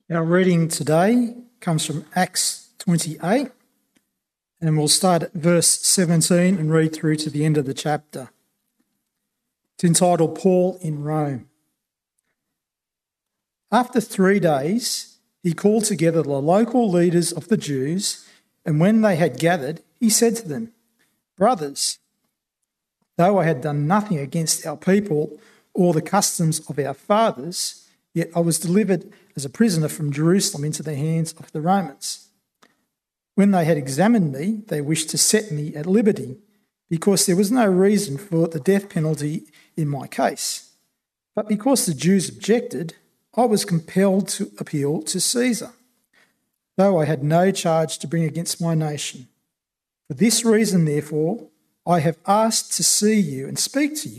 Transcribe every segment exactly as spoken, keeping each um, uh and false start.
Our reading today comes from Acts twenty-eight, and we'll start at verse seventeen and read through to the end of the chapter. It's entitled Paul in Rome. After three days, he called together the local leaders of the Jews, and when they had gathered, he said to them, "Brothers, though I had done nothing against our people or the customs of our fathers, yet I was delivered as a prisoner from Jerusalem into the hands of the Romans. When they had examined me, they wished to set me at liberty, because there was no reason for the death penalty in my case. But because the Jews objected, I was compelled to appeal to Caesar, though I had no charge to bring against my nation. For this reason, therefore, I have asked to see you and speak to you,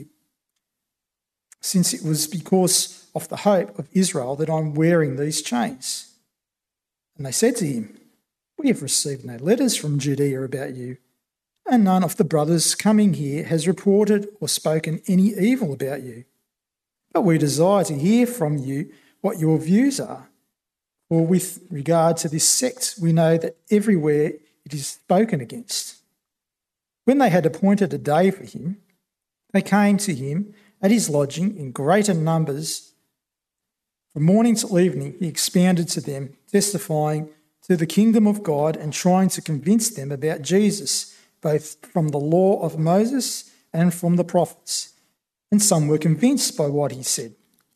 since it was because of the hope of Israel that I'm wearing these chains." And they said to him, "We have received no letters from Judea about you, and none of the brothers coming here has reported or spoken any evil about you. But we desire to hear from you what your views are. For with regard to this sect, we know that everywhere it is spoken against." When they had appointed a day for him, they came to him at his lodging in greater numbers. From morning till evening, he expounded to them, testifying to the kingdom of God and trying to convince them about Jesus, both from the law of Moses and from the prophets. And some were convinced by what he said,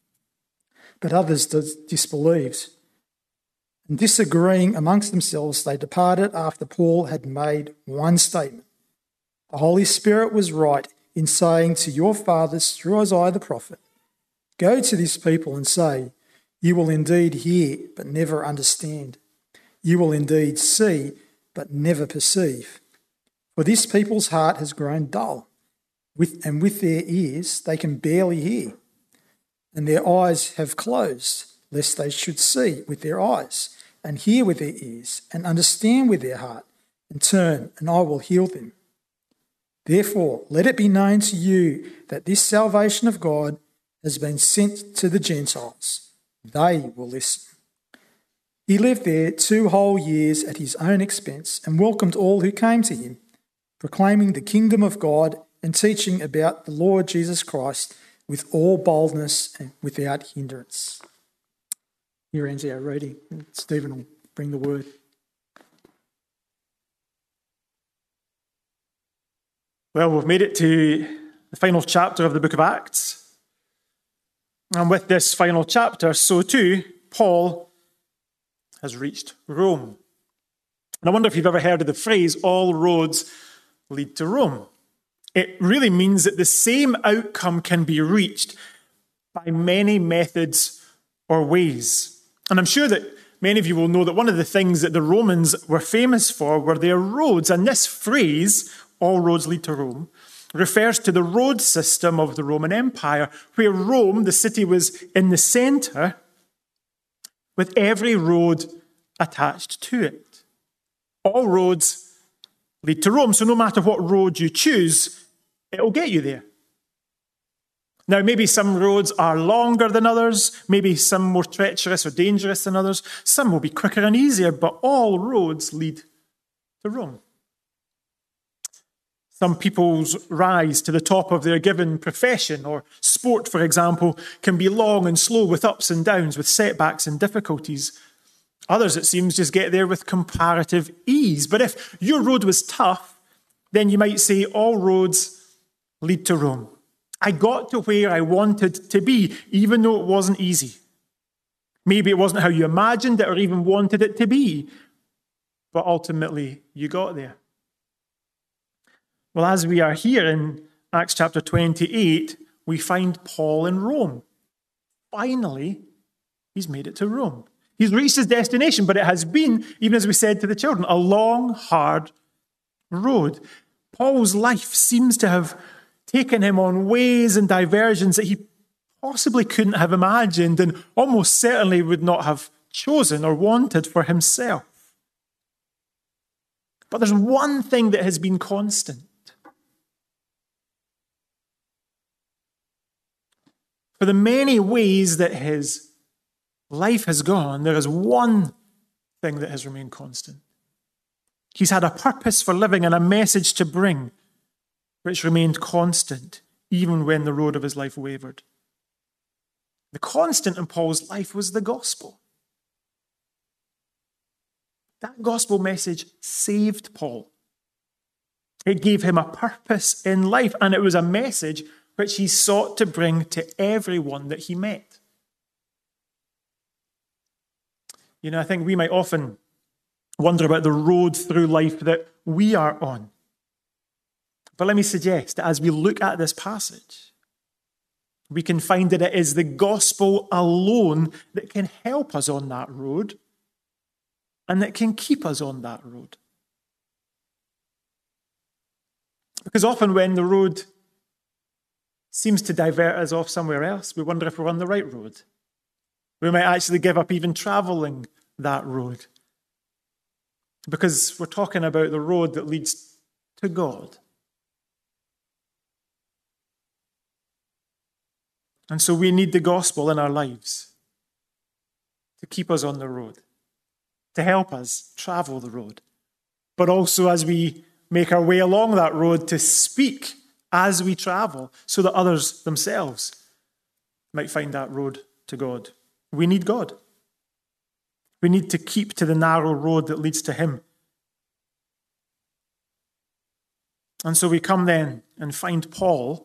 but others disbelieved. And disagreeing amongst themselves, they departed after Paul had made one statement. "The Holy Spirit was right in saying to your fathers through Isaiah the prophet, 'Go to this people and say, you will indeed hear but never understand. You will indeed see but never perceive. For this people's heart has grown dull, with, and with their ears they can barely hear, and their eyes have closed, lest they should see with their eyes, and hear with their ears, and understand with their heart, and turn, and I will heal them. Therefore, let it be known to you that this salvation of God has been sent to the Gentiles. They will listen.' He lived there two whole years at his own expense and welcomed all who came to him, proclaiming the kingdom of God and teaching about the Lord Jesus Christ with all boldness and without hindrance." Here ends our reading. Stephen will bring the word. Well, we've made it to the final chapter of the book of Acts. And with this final chapter, so too, Paul has reached Rome. And I wonder if you've ever heard of the phrase, "all roads lead to Rome." It really means that the same outcome can be reached by many methods or ways. And I'm sure that many of you will know that one of the things that the Romans were famous for were their roads. And this phrase, "all roads lead to Rome," refers to the road system of the Roman Empire, where Rome, the city, was in the centre, with every road attached to it. All roads lead to Rome, so no matter what road you choose, it'll get you there. Now, maybe some roads are longer than others, maybe some more treacherous or dangerous than others, some will be quicker and easier, but all roads lead to Rome. Some people's rise to the top of their given profession or sport, for example, can be long and slow with ups and downs, with setbacks and difficulties. Others, it seems, just get there with comparative ease. But if your road was tough, then you might say all roads lead to Rome. I got to where I wanted to be, even though it wasn't easy. Maybe it wasn't how you imagined it or even wanted it to be, but ultimately you got there. Well, as we are here in Acts chapter twenty-eight, we find Paul in Rome. Finally, he's made it to Rome. He's reached his destination, but it has been, even as we said to the children, a long, hard road. Paul's life seems to have taken him on ways and diversions that he possibly couldn't have imagined and almost certainly would not have chosen or wanted for himself. But there's one thing that has been constant. For the many ways that his life has gone, there is one thing that has remained constant. He's had a purpose for living and a message to bring, which remained constant even when the road of his life wavered. The constant in Paul's life was the gospel. That gospel message saved Paul. It gave him a purpose in life, and it was a message which he sought to bring to everyone that he met. You know, I think we might often wonder about the road through life that we are on. But let me suggest that as we look at this passage, we can find that it is the gospel alone that can help us on that road and that can keep us on that road. Because often when the road seems to divert us off somewhere else, we wonder if we're on the right road. We might actually give up even traveling that road. Because we're talking about the road that leads to God. And so we need the gospel in our lives to keep us on the road, to help us travel the road, but also as we make our way along that road to speak as we travel so that others themselves might find that road to God. We need God. We need to keep to the narrow road that leads to him. And so we come then and find Paul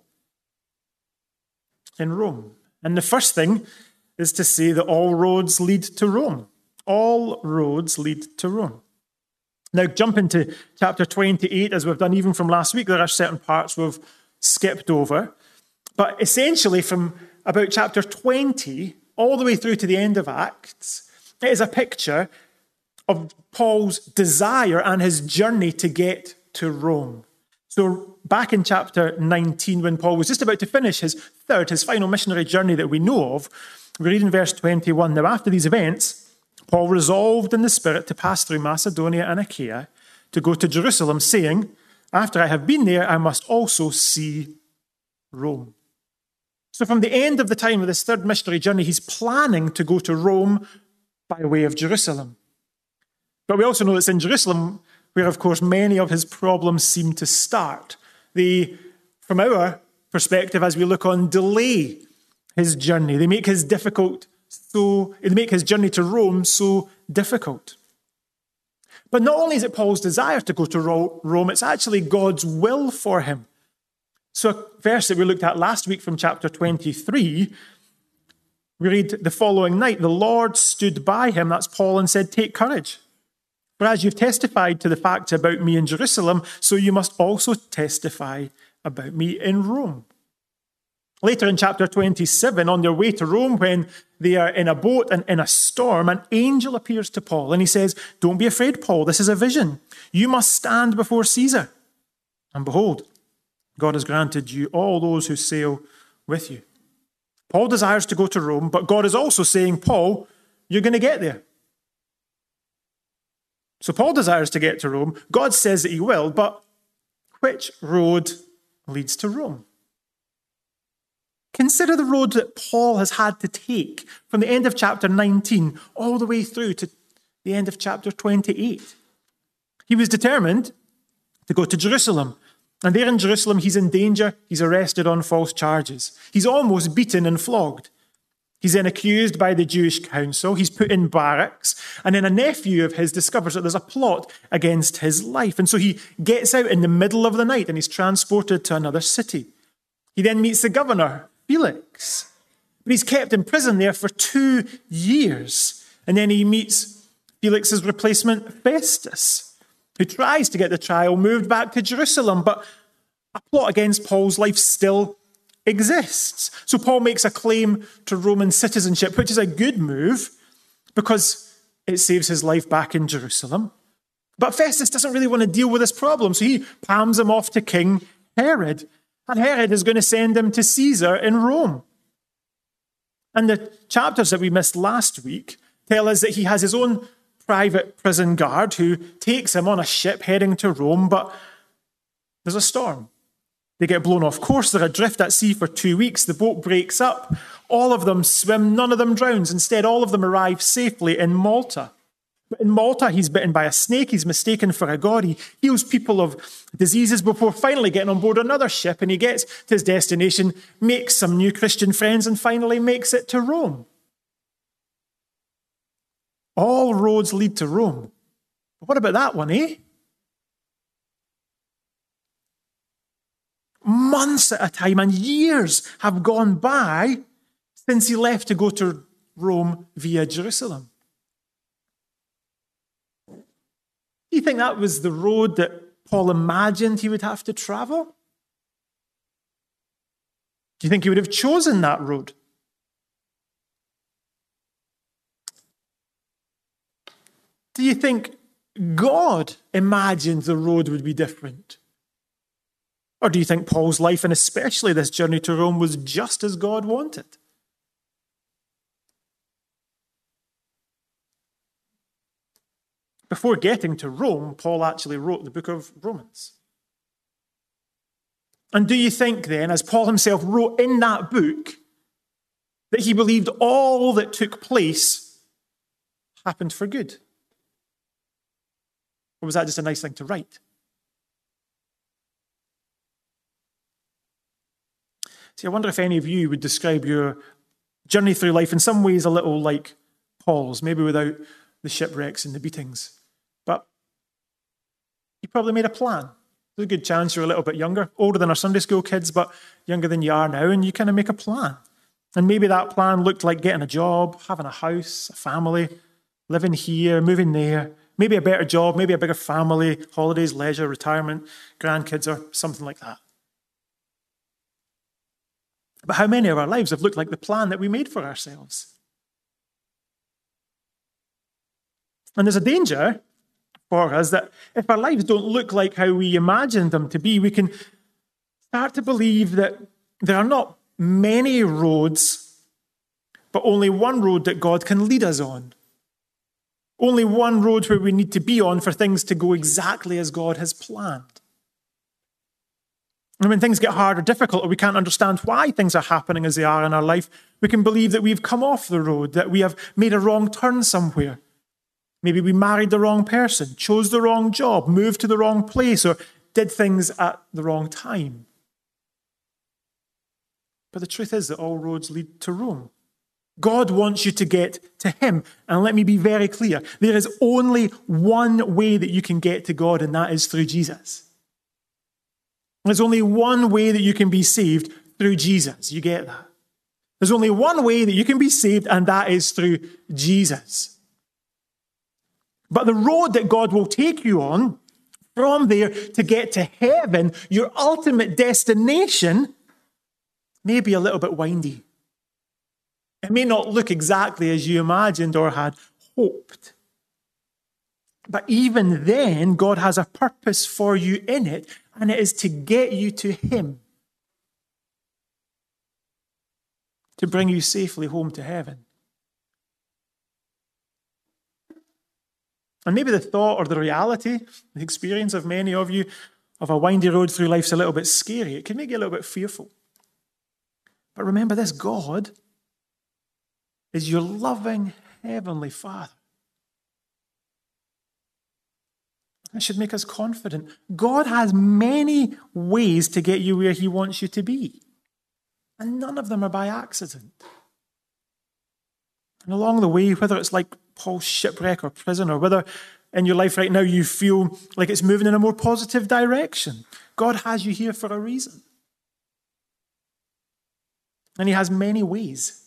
in Rome. And the first thing is to say that all roads lead to Rome. All roads lead to Rome. Now, jump into chapter twenty-eight, as we've done even from last week. There are certain parts we've skipped over. But essentially, from about chapter twenty all the way through to the end of Acts, it is a picture of Paul's desire and his journey to get to Rome. So back in chapter nineteen, when Paul was just about to finish his third, his final missionary journey that we know of, we read in verse twenty-one, now after these events, Paul resolved in the Spirit to pass through Macedonia and Achaia to go to Jerusalem, saying, after I have been there, I must also see Rome. So from the end of the time of this third missionary journey, he's planning to go to Rome by way of Jerusalem. But we also know it's in Jerusalem where, of course, many of his problems seem to start. They, from our perspective, as we look on, delay his journey. They make his difficult so they make his journey to Rome so difficult. But not only is it Paul's desire to go to Rome, it's actually God's will for him. So a verse that we looked at last week from chapter twenty-three, we read the following night, the Lord stood by him, that's Paul, and said, take courage. For as you've testified to the facts about me in Jerusalem, so you must also testify about me in Rome. Later in chapter twenty-seven, on their way to Rome, when they are in a boat and in a storm, an angel appears to Paul and he says, don't be afraid, Paul, this is a vision. You must stand before Caesar. And behold, God has granted you all those who sail with you. Paul desires to go to Rome, but God is also saying, Paul, you're going to get there. So Paul desires to get to Rome. God says that he will, but which road leads to Rome? Consider the road that Paul has had to take from the end of chapter nineteen all the way through to the end of chapter twenty-eight. He was determined to go to Jerusalem. And there in Jerusalem, he's in danger. He's arrested on false charges. He's almost beaten and flogged. He's then accused by the Jewish council. He's put in barracks. And then a nephew of his discovers that there's a plot against his life. And so he gets out in the middle of the night and he's transported to another city. He then meets the governor, Felix. But he's kept in prison there for two years. And then he meets Felix's replacement, Festus, who tries to get the trial moved back to Jerusalem. But a plot against Paul's life still exists. So Paul makes a claim to Roman citizenship, which is a good move because it saves his life back in Jerusalem. But Festus doesn't really want to deal with this problem, so he palms him off to King Herod. And Herod is going to send him to Caesar in Rome. And the chapters that we missed last week tell us that he has his own private prison guard who takes him on a ship heading to Rome, but there's a storm. They get blown off course. They're adrift at sea for two weeks. The boat breaks up All of them swim, none of them drowns. Instead, all of them arrive safely in Malta. But in Malta, he's bitten by a snake. He's mistaken for a god. He heals people of diseases before finally getting on board another ship. And he gets to his destination, makes some new Christian friends, and finally makes it to Rome. All roads lead to Rome. But what about that one, eh? Months at a time and years have gone by since he left to go to Rome via Jerusalem. Do you think that was the road that Paul imagined he would have to travel? Do you think he would have chosen that road? Do you think God imagined the road would be different? Or do you think Paul's life, and especially this journey to Rome, was just as God wanted? Before getting to Rome, Paul actually wrote the book of Romans. And do you think then, as Paul himself wrote in that book, that he believed all that took place happened for good? Or was that just a nice thing to write? See, I wonder if any of you would describe your journey through life in some ways a little like Paul's, maybe without the shipwrecks and the beatings. But you probably made a plan. There's a good chance you're a little bit younger, older than our Sunday school kids, but younger than you are now, and you kind of make a plan. And maybe that plan looked like getting a job, having a house, a family, living here, moving there, maybe a better job, maybe a bigger family, holidays, leisure, retirement, grandkids, or something like that. But how many of our lives have looked like the plan that we made for ourselves? And there's a danger for us that if our lives don't look like how we imagined them to be, we can start to believe that there are not many roads, but only one road that God can lead us on. Only one road where we need to be on for things to go exactly as God has planned. And when things get hard or difficult, or we can't understand why things are happening as they are in our life, we can believe that we've come off the road, that we have made a wrong turn somewhere. Maybe we married the wrong person, chose the wrong job, moved to the wrong place, or did things at the wrong time. But the truth is that all roads lead to Rome. God wants you to get to him. And let me be very clear. There is only one way that you can get to God, and that is through Jesus. There's only one way that you can be saved, through Jesus. You get that? There's only one way that you can be saved, and that is through Jesus. But the road that God will take you on from there to get to heaven, your ultimate destination, may be a little bit windy. It may not look exactly as you imagined or had hoped. But even then, God has a purpose for you in it, and it is to get you to him, to bring you safely home to heaven. And maybe the thought or the reality, the experience of many of you of a windy road through life is a little bit scary. It can make you a little bit fearful. But remember this, God is your loving heavenly Father. That should make us confident. God has many ways to get you where he wants you to be. And none of them are by accident. And along the way, whether it's like Paul's shipwreck or prison, or whether in your life right now you feel like it's moving in a more positive direction, God has you here for a reason. And he has many ways.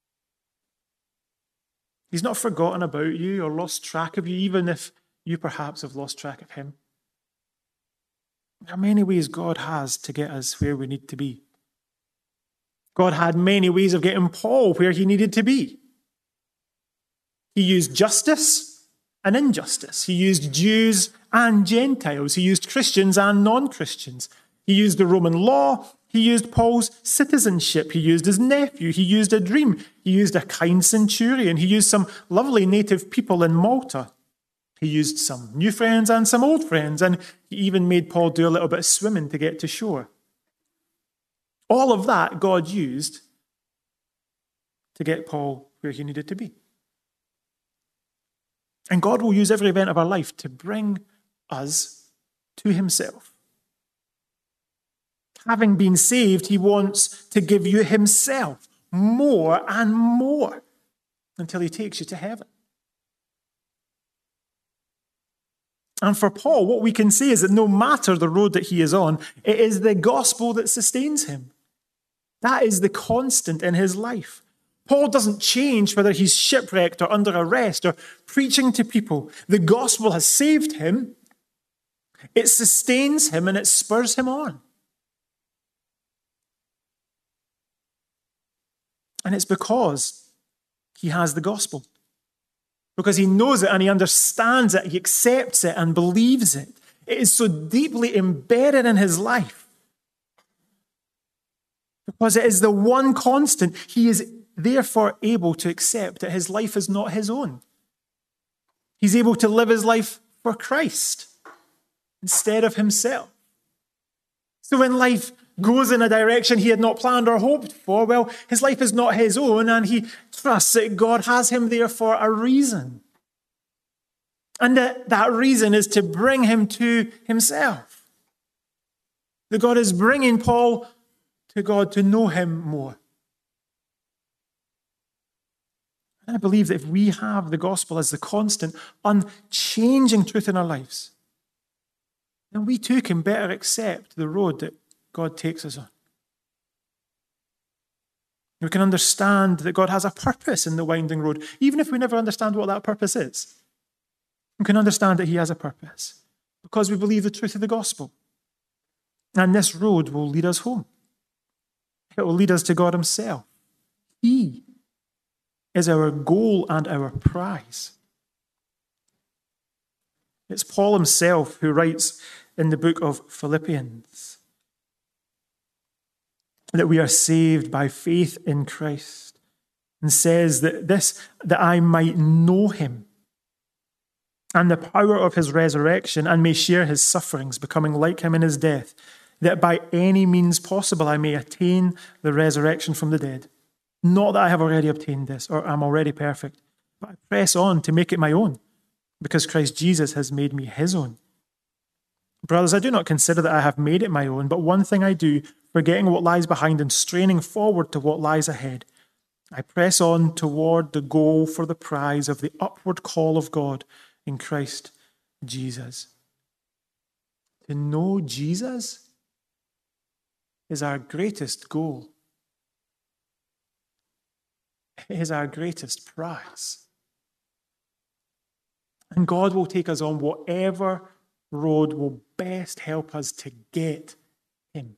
He's not forgotten about you or lost track of you, even if you perhaps have lost track of him. There are many ways God has to get us where we need to be. God had many ways of getting Paul where he needed to be. He used justice and injustice. He used Jews and Gentiles. He used Christians and non-Christians. He used the Roman law. He used Paul's citizenship. He used his nephew. He used a dream. He used a kind centurion. He used some lovely native people in Malta. He used some new friends and some old friends, and he even made Paul do a little bit of swimming to get to shore. All of that God used to get Paul where he needed to be. And God will use every event of our life to bring us to himself. Having been saved, he wants to give you himself more and more until he takes you to heaven. And for Paul, what we can say is that no matter the road that he is on, it is the gospel that sustains him. That is the constant in his life. Paul doesn't change whether he's shipwrecked or under arrest or preaching to people. The gospel has saved him. It sustains him and it spurs him on. And it's because he has the gospel. Because he knows it and he understands it, he accepts it and believes it. It is so deeply embedded in his life. Because it is the one constant, he is therefore able to accept that his life is not his own. He's able to live his life for Christ instead of himself. So when life goes in a direction he had not planned or hoped for, well, his life is not his own, and he trusts that God has him there for a reason. And that, that reason is to bring him to himself. That God is bringing Paul to God to know him more. And I believe that if we have the gospel as the constant, unchanging truth in our lives, then we too can better accept the road that God takes us on. We can understand that God has a purpose in the winding road, even if we never understand what that purpose is. We can understand that he has a purpose because we believe the truth of the gospel. And this road will lead us home. It will lead us to God himself. He is our goal and our prize. It's Paul himself who writes in the book of Philippians that we are saved by faith in Christ, and says that this, that I might know him and the power of his resurrection and may share his sufferings, becoming like him in his death, that by any means possible I may attain the resurrection from the dead. Not that I have already obtained this or am already perfect, but I press on to make it my own, because Christ Jesus has made me his own. Brothers, I do not consider that I have made it my own, but one thing I do, forgetting what lies behind and straining forward to what lies ahead, I press on toward the goal for the prize of the upward call of God in Christ Jesus. To know Jesus is our greatest goal. It is our greatest prize. And God will take us on whatever road will best help us to get him.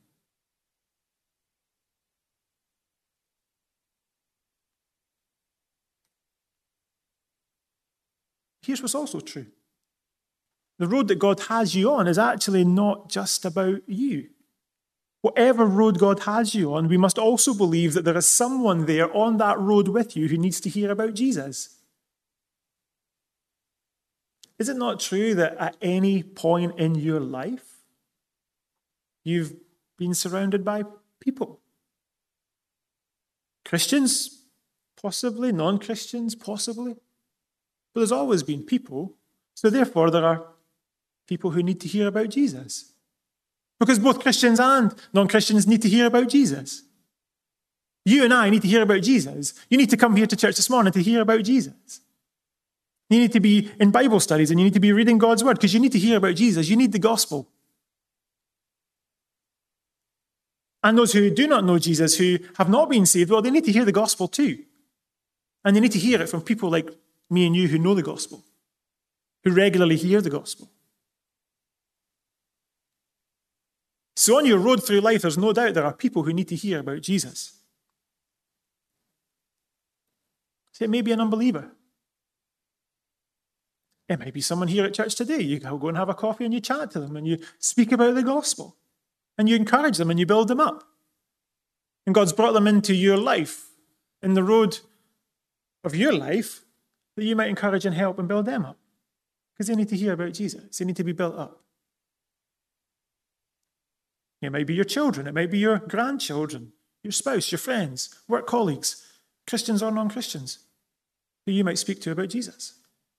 Here's what's also true. The road that God has you on is actually not just about you. Whatever road God has you on, we must also believe that there is someone there on that road with you who needs to hear about Jesus. Is it not true that at any point in your life, you've been surrounded by people? Christians, possibly. Non-Christians, possibly. But there's always been people. So therefore, there are people who need to hear about Jesus. Because both Christians and non-Christians need to hear about Jesus. You and I need to hear about Jesus. You need to come here to church this morning to hear about Jesus. You need to be in Bible studies and you need to be reading God's word because you need to hear about Jesus. You need the gospel. And those who do not know Jesus, who have not been saved, well, they need to hear the gospel too. And they need to hear it from people like me and you who know the gospel, who regularly hear the gospel. So on your road through life, there's no doubt there are people who need to hear about Jesus. So it may be an unbeliever. It might be someone here at church today. You go and have a coffee and you chat to them and you speak about the gospel and you encourage them and you build them up. And God's brought them into your life, in the road of your life, that you might encourage and help and build them up. Because they need to hear about Jesus. They need to be built up. It might be your children. It might be your grandchildren, your spouse, your friends, work colleagues, Christians or non-Christians, who you might speak to about Jesus.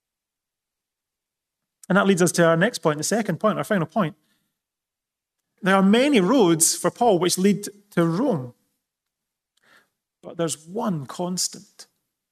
And that leads us to our next point, the second point, our final point. There are many roads for Paul which lead to Rome, but there's one constant.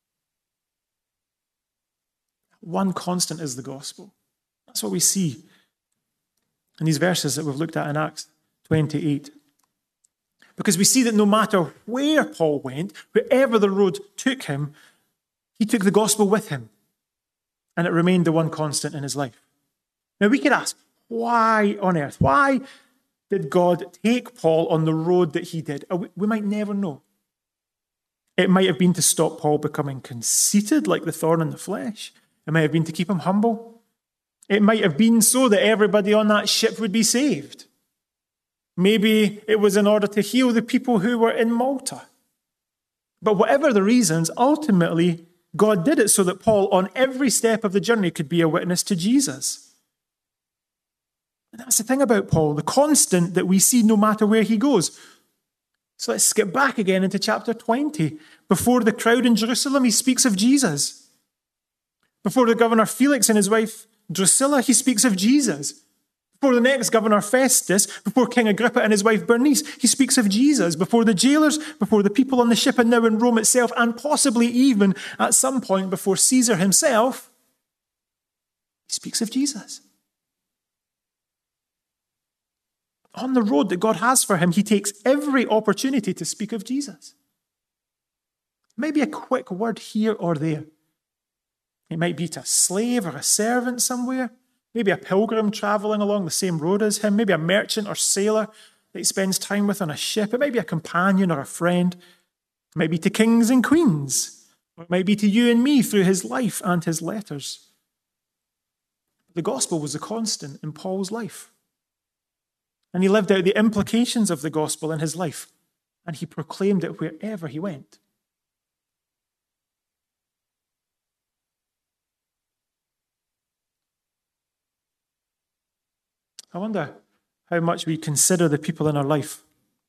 One constant is the gospel. That's what we see in these verses that we've looked at in Acts twenty-eight. Because we see that no matter where Paul went, wherever the road took him, he took the gospel with him, and it remained the one constant in his life. Now we could ask, why on earth? Why did God take Paul on the road that he did? We might never know. It might have been to stop Paul becoming conceited like the thorn in the flesh. It might have been to keep him humble. It might have been so that everybody on that ship would be saved. Maybe it was in order to heal the people who were in Malta. But whatever the reasons, ultimately, God did it so that Paul, on every step of the journey, could be a witness to Jesus. And that's the thing about Paul, the constant that we see no matter where he goes. So let's skip back again into chapter twenty. Before the crowd in Jerusalem, he speaks of Jesus. Before the governor Felix and his wife Drusilla, he speaks of Jesus. Before the next governor Festus, before King Agrippa and his wife Bernice, he speaks of Jesus. Before the jailers, before the people on the ship, and now in Rome itself, and possibly even at some point before Caesar himself, he speaks of Jesus. On the road that God has for him, he takes every opportunity to speak of Jesus. Maybe a quick word here or there. It might be to a slave or a servant somewhere. Maybe a pilgrim traveling along the same road as him. Maybe a merchant or sailor that he spends time with on a ship. It might be a companion or a friend. It might be to kings and queens. Or it might be to you and me through his life and his letters. The gospel was a constant in Paul's life. And he lived out the implications of the gospel in his life. And he proclaimed it wherever he went. I wonder how much we consider the people in our life.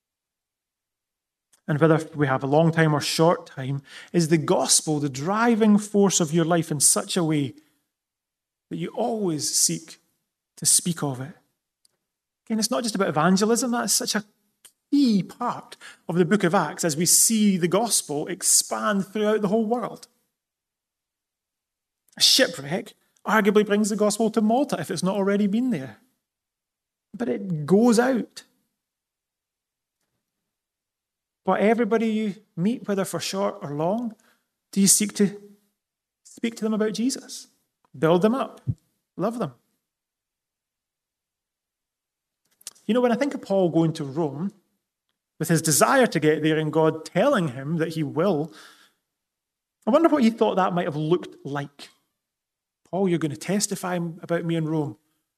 And whether we have a long time or short time, is the gospel the driving force of your life in such a way that you always seek to speak of it? Again, it's not just about evangelism. That's such a key part of the book of Acts as we see the gospel expand throughout the whole world. A shipwreck arguably brings the gospel to Malta if it's not already been there. But it goes out. But everybody you meet, whether for short or long, do you seek to speak to them about Jesus? Build them up. Love them. You know, when I think of Paul going to Rome, with his desire to get there and God telling him that he will, I wonder what he thought that might have looked like. Paul, you're going to testify about me in Rome.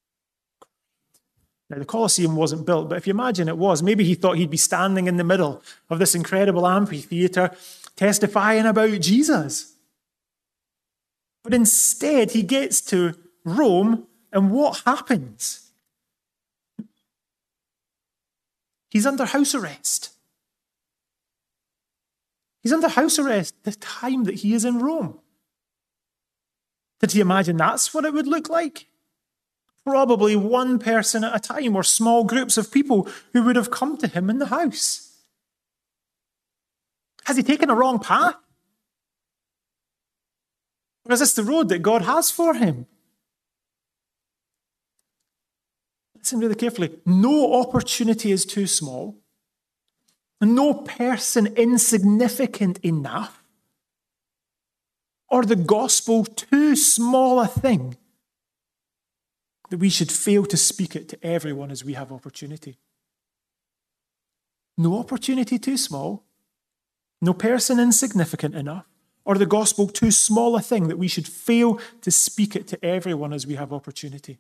Now, the Colosseum wasn't built, but if you imagine it was, maybe he thought he'd be standing in the middle of this incredible amphitheater testifying about Jesus. But instead, he gets to Rome, and what happens? He's under house arrest. He's under house arrest the time that he is in Rome. Did he imagine that's what it would look like? Probably one person at a time or small groups of people who would have come to him in the house. Has he taken a wrong path? Or is this the road that God has for him? Listen really carefully. No opportunity is too small. No person insignificant enough. Or the gospel too small a thing that we should fail to speak it to everyone as we have opportunity. No opportunity too small, no person insignificant enough, or the gospel too small a thing that we should fail to speak it to everyone as we have opportunity.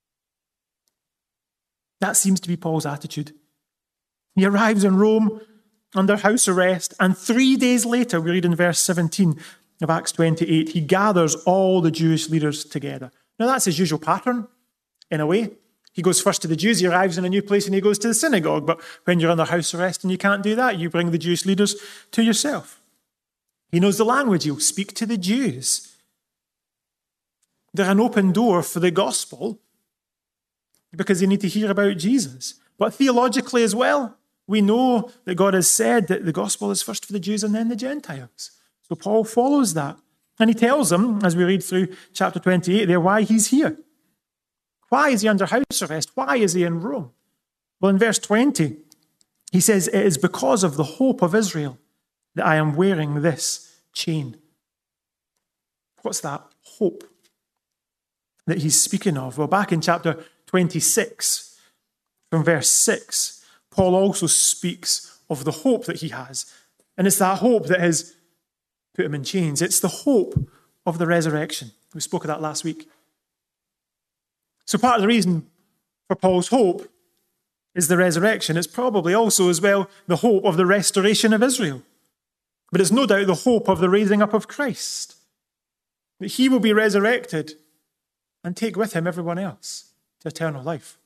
That seems to be Paul's attitude. He arrives in Rome under house arrest, and three days later, we read in verse seventeen of Acts twenty-eight, he gathers all the Jewish leaders together. Now that's his usual pattern. In a way, he goes first to the Jews, he arrives in a new place and he goes to the synagogue. But when you're under house arrest and you can't do that, you bring the Jewish leaders to yourself. He knows the language. He'll speak to the Jews. They're an open door for the gospel because they need to hear about Jesus. But theologically as well, we know that God has said that the gospel is first for the Jews and then the Gentiles. So Paul follows that. And he tells them, as we read through chapter twenty-eight there, why he's here. Why is he under house arrest? Why is he in Rome? Well, in verse twenty, he says, it is because of the hope of Israel that I am wearing this chain. What's that hope that he's speaking of? Well, back in chapter twenty-six, from verse six, Paul also speaks of the hope that he has. And it's that hope that has put him in chains. It's the hope of the resurrection. We spoke of that last week. So part of the reason for Paul's hope is the resurrection. It's probably also as well the hope of the restoration of Israel. But it's no doubt the hope of the raising up of Christ, that he will be resurrected and take with him everyone else to eternal life.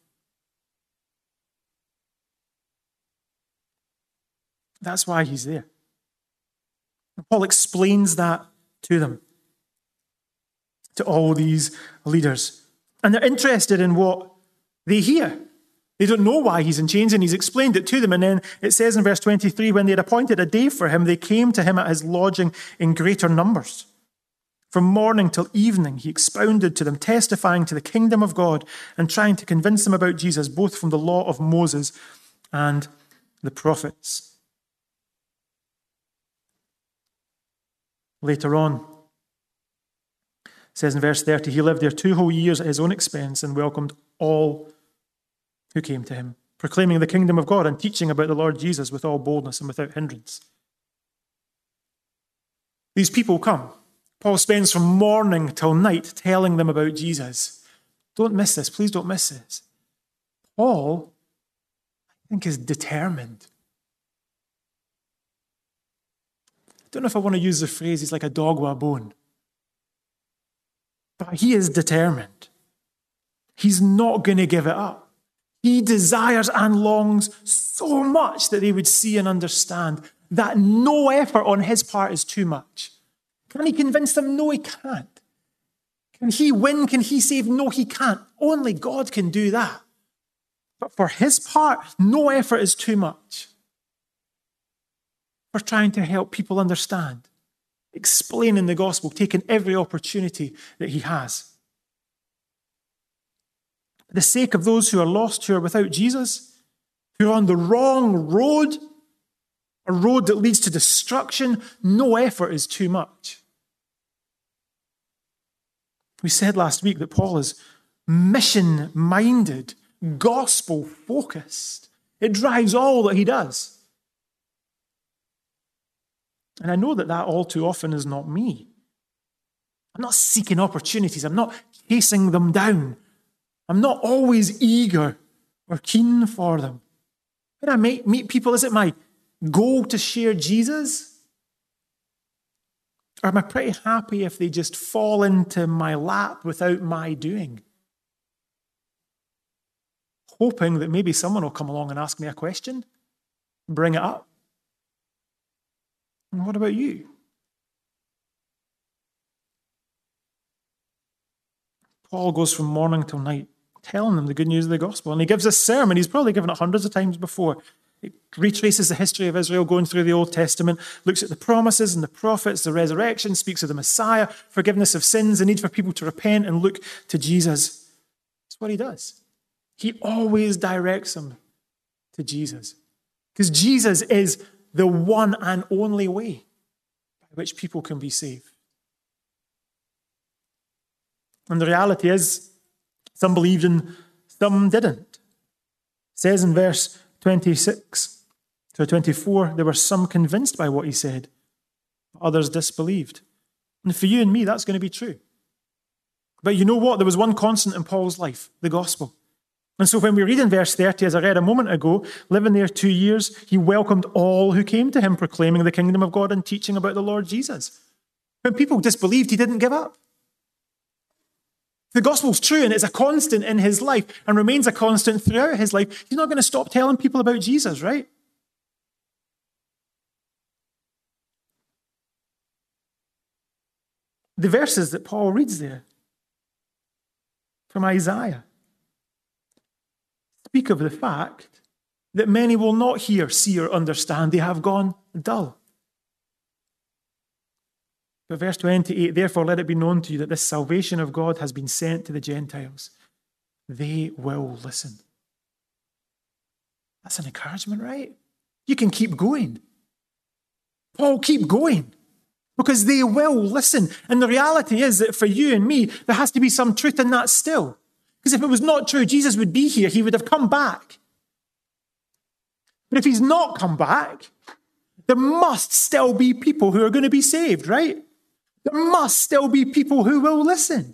That's why he's there. And Paul explains that to them, to all these leaders. And they're interested in what they hear. They don't know why he's in chains, and he's explained it to them. And then it says in verse twenty-three, when they had appointed a day for him, they came to him at his lodging in greater numbers. From morning till evening, he expounded to them, testifying to the kingdom of God and trying to convince them about Jesus, both from the law of Moses and the prophets. Later on, it says in verse thirty, he lived there two whole years at his own expense and welcomed all who came to him, proclaiming the kingdom of God and teaching about the Lord Jesus with all boldness and without hindrance. These people come. Paul spends from morning till night telling them about Jesus. Don't miss this. Please don't miss this. Paul, I think, is determined. I don't know if I want to use the phrase, he's like a dog with a bone. But he is determined. He's not going to give it up. He desires and longs so much that they would see and understand that no effort on his part is too much. Can he convince them? No, he can't. Can he win? Can he save? No, he can't. Only God can do that. But for his part, no effort is too much. For trying to help people understand, explaining the gospel, taking every opportunity that he has. For the sake of those who are lost, who are without Jesus, who are on the wrong road, a road that leads to destruction, no effort is too much. We said last week that Paul is mission-minded, gospel-focused. It drives all that he does. And I know that that all too often is not me. I'm not seeking opportunities. I'm not chasing them down. I'm not always eager or keen for them. When I meet people, is it my goal to share Jesus? Or am I pretty happy if they just fall into my lap without my doing? Hoping that maybe someone will come along and ask me a question, bring it up. And what about you? Paul goes from morning till night, telling them the good news of the gospel. And he gives a sermon. He's probably given it hundreds of times before. It retraces the history of Israel going through the Old Testament, looks at the promises and the prophets, the resurrection, speaks of the Messiah, forgiveness of sins, the need for people to repent and look to Jesus. That's what he does. He always directs them to Jesus. Because Jesus is the one and only way by which people can be saved. And the reality is, some believed and some didn't. It says in verse twenty-six to twenty-four, there were some convinced by what he said, but others disbelieved. And for you and me, that's going to be true. But you know what? There was one constant in Paul's life, the gospel. And so when we read in verse thirty, as I read a moment ago, living there two years, he welcomed all who came to him, proclaiming the kingdom of God and teaching about the Lord Jesus. When people disbelieved, he didn't give up. The gospel's true and it's a constant in his life and remains a constant throughout his life. He's not going to stop telling people about Jesus, right? the verses that Paul reads there from Isaiah speak of the fact that many will not hear, see, or understand. They have gone dull. But verse twenty-eight, therefore let it be known to you that this salvation of God has been sent to the Gentiles. They will listen. That's an encouragement, right? You can keep going. Paul, keep going. Because they will listen. And the reality is that for you and me, there has to be some truth in that still. Because if it was not true, Jesus would be here. He would have come back. But if he's not come back, there must still be people who are going to be saved, right? There must still be people who will listen.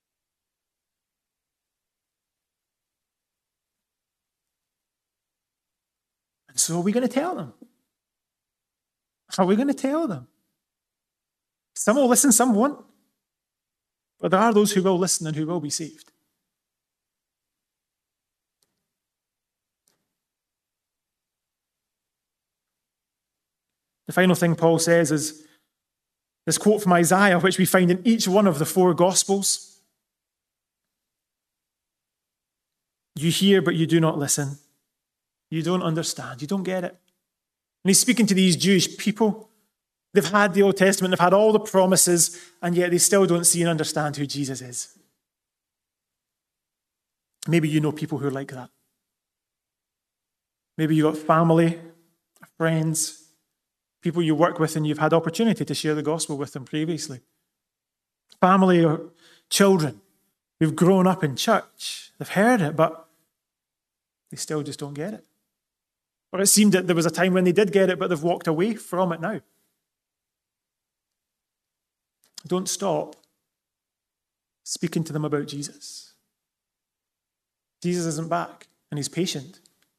And so are we going to tell them? Are we going to tell them? Some will listen, some won't. But there are those who will listen and who will be saved. The final thing Paul says is this quote from Isaiah, which we find in each one of the four Gospels. You hear, but you do not listen. You don't understand. You don't get it. And he's speaking to these Jewish people. They've had the Old Testament, they've had all the promises, and yet they still don't see and understand who Jesus is. Maybe you know people who are like that. Maybe you've got family, friends, people you work with and you've had opportunity to share the gospel with them previously. Family or children who've grown up in church. They've heard it, but they still just don't get it. Or it seemed that there was a time when they did get it, but they've walked away from it now. Don't stop speaking to them about Jesus. Jesus isn't back, and he's patient.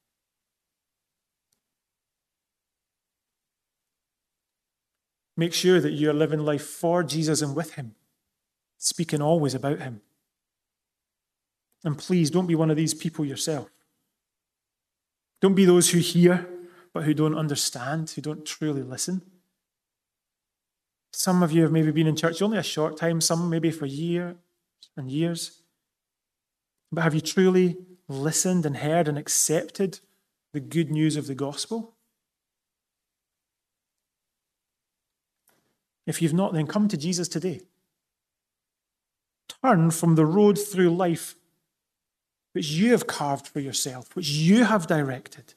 Make sure that you are living life for Jesus and with him, speaking always about him. And please, don't be one of these people yourself. Don't be those who hear, but who don't understand, who don't truly listen. Some of you have maybe been in church only a short time, some maybe for years and years. But have you truly listened and heard and accepted the good news of the gospel? If you've not, then come to Jesus today. Turn from the road through life which you have carved for yourself, which you have directed.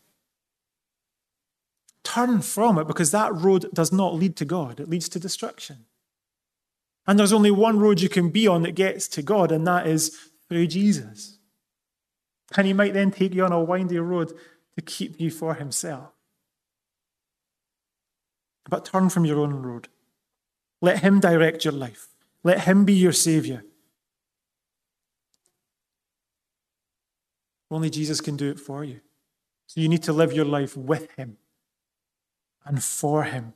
Turn from it, because that road does not lead to God. It leads to destruction. And there's only one road you can be on that gets to God, and that is through Jesus. And he might then take you on a windy road to keep you for himself. But turn from your own road. Let him direct your life. Let him be your Savior. Only Jesus can do it for you. So you need to live your life with him and for him.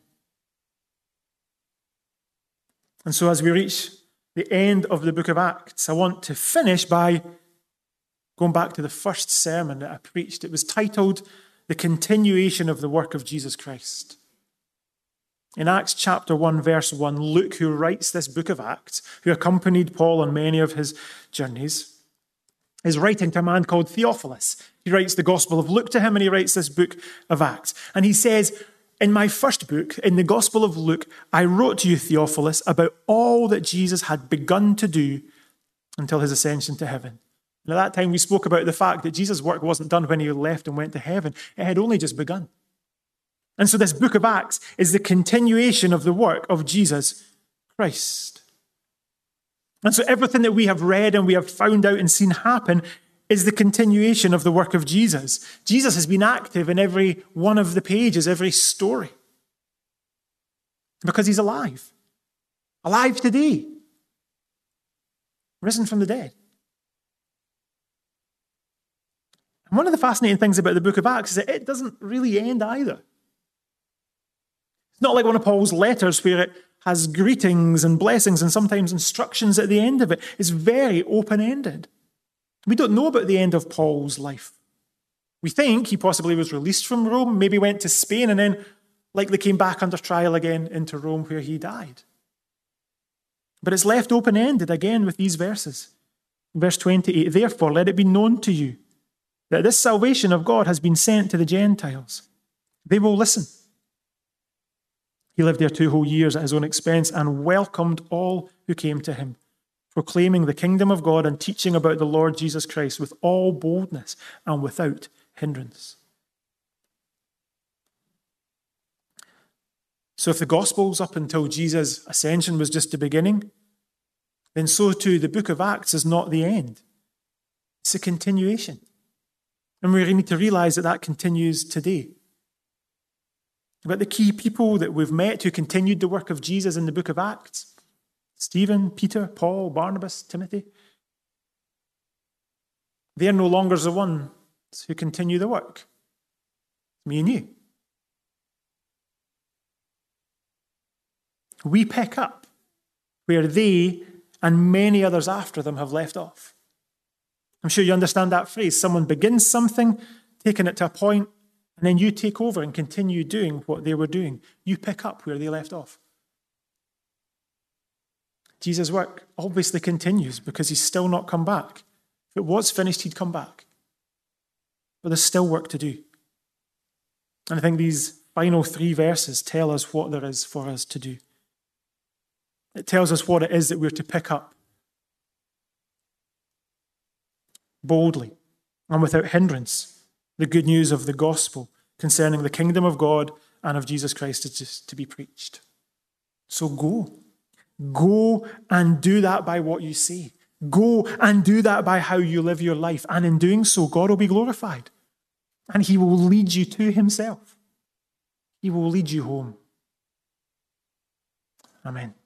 And so as we reach the end of the book of Acts, I want to finish by going back to the first sermon that I preached. It was titled, The Continuation of the Work of Jesus Christ. In Acts chapter one, verse one, Luke, who writes this book of Acts, who accompanied Paul on many of his journeys, is writing to a man called Theophilus. He writes the Gospel of Luke to him, and he writes this book of Acts. And he says, in my first book, in the Gospel of Luke, I wrote to you, Theophilus, about all that Jesus had begun to do until his ascension to heaven. And at that time, we spoke about the fact that Jesus' work wasn't done when he left and went to heaven. It had only just begun. And so this book of Acts is the continuation of the work of Jesus Christ. And so everything that we have read and we have found out and seen happen is the continuation of the work of Jesus. Jesus has been active in every one of the pages, every story. Because he's alive. Alive today. Risen from the dead. And one of the fascinating things about the book of Acts is that it doesn't really end either. It's not like one of Paul's letters where it has greetings and blessings and sometimes instructions at the end of it. It's very open-ended. We don't know about the end of Paul's life. We think he possibly was released from Rome, maybe went to Spain, and then likely came back under trial again into Rome where he died. But it's left open-ended again with these verses. Verse twenty-eight, therefore let it be known to you that this salvation of God has been sent to the Gentiles. They will listen. He lived there two whole years at his own expense and welcomed all who came to him, proclaiming the kingdom of God and teaching about the Lord Jesus Christ with all boldness and without hindrance. So if the Gospels up until Jesus' ascension was just the beginning, then so too the book of Acts is not the end. It's a continuation. And we need to realize that that continues today. But the key people that we've met who continued the work of Jesus in the book of Acts, Stephen, Peter, Paul, Barnabas, Timothy, they're no longer the ones who continue the work. Me and you. We pick up where they and many others after them have left off. I'm sure you understand that phrase. Someone begins something, taking it to a point, and then you take over and continue doing what they were doing. You pick up where they left off. Jesus' work obviously continues because he's still not come back. If it was finished, he'd come back. But there's still work to do. And I think these final three verses tell us what there is for us to do. It tells us what it is that we're to pick up boldly and without hindrance. The good news of the gospel concerning the kingdom of God and of Jesus Christ is just to be preached. So go. Go and do that by what you say. Go and do that by how you live your life. And in doing so, God will be glorified. And he will lead you to himself. He will lead you home. Amen.